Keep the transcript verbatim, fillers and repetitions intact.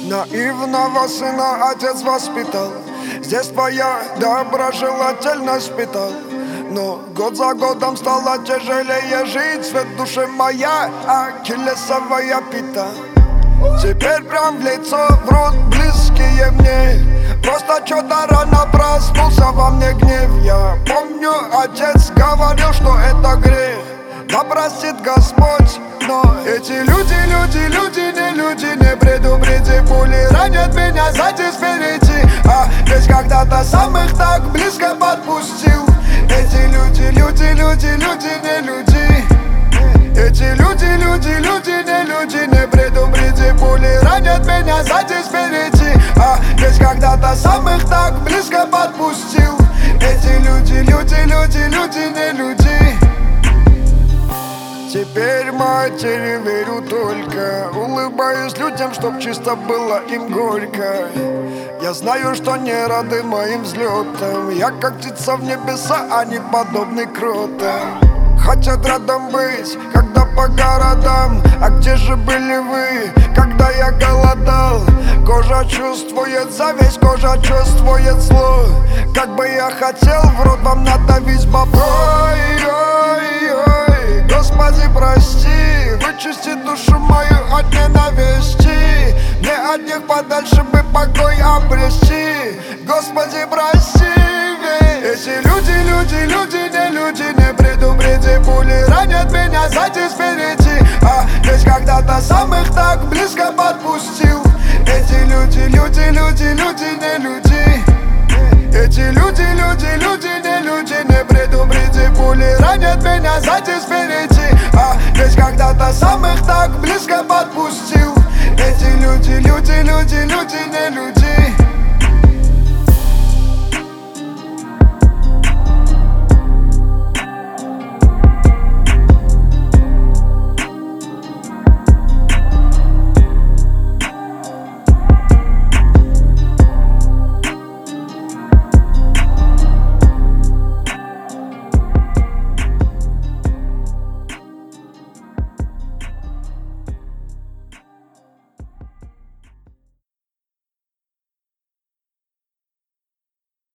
Наивного сына отец воспитал, здесь твоя доброжелательность питал. Но год за годом стало тяжелее жить, свет в душе моя ахиллесовая пята. Теперь прям в лицо врут близкие мне, просто что-то рано проснулся во мне гнев. Я помню, отец говорил, что это грех, да простит Господь. Но эти люди, люди, люди, не люди, не предупреди. Пули ранят меня сзади, спереди, а ведь когда-то сам их так близко подпустил. Эти люди, люди, люди, люди, не люди. Эти люди, люди, люди, не люди, не предупреди. Пули ранят меня сзади, спереди, а ведь когда-то сам их так близко подпустил. Эти люди, люди, люди, люди, не люди. Теперь матери верю только, улыбаюсь людям, чтоб чисто было им горько. Я знаю, что не рады моим взлетам, я как птица в небеса, а не подобный кротам. Хотят рядом быть, когда по городам, а где же были вы, когда я голодал? Кожа чувствует зависть, кожа чувствует зло. Как бы я хотел в рот вам надавить бобро. Ой-ой-ой, Господи, прости, вычисти душу мою от ненависти. Мне от них подальше бы покой обрести. Господи, прости, ведь эти люди, люди, люди, не люди, не предупреди. Пули ранят меня сзади, спереди, а ведь когда-то сам их так близко подпустил. Эти люди, люди, люди, люди, не люди. Эти люди, люди, люди, не люди, не предупреди. Пули ранят меня сзади, спереди, а ведь когда-то сам их так близко подпустил. Эти люди, люди, люди, люди, не люди.